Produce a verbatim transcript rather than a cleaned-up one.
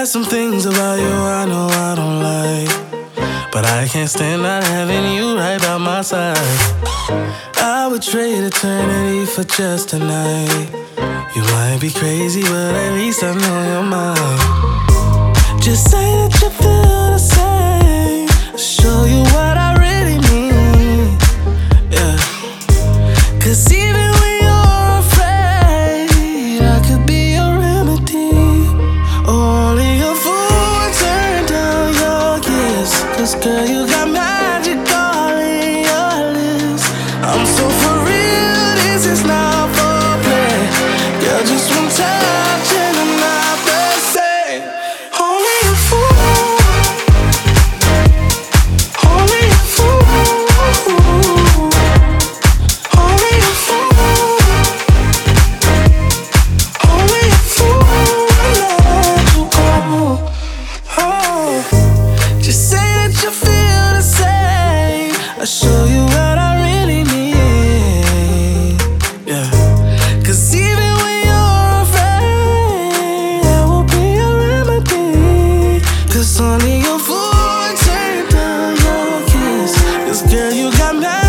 There's some things about you I know I don't like, but I can't stand not having you right by my side. I would trade eternity for just a night. You might be crazy, but at least I know you're mine. Just say that you feel the same. I'll show you what I really mean. Yeah. Cause even when you're afraid, I could be your remedy. Only a fool would turn down your kiss. Cause girl, you got magic all in your lips. I'm so for real, this is not for play. Girl, just one touch and I'm not the same. Only a fool, only a fool, only a fool, only a fool will let you go. Oh, just say that you feel the same. I'll show you what I really mean. Yeah. Cause even when you're afraid, I will be a remedy. Cause only your fool would turn down your kiss. Cause girl, you got me.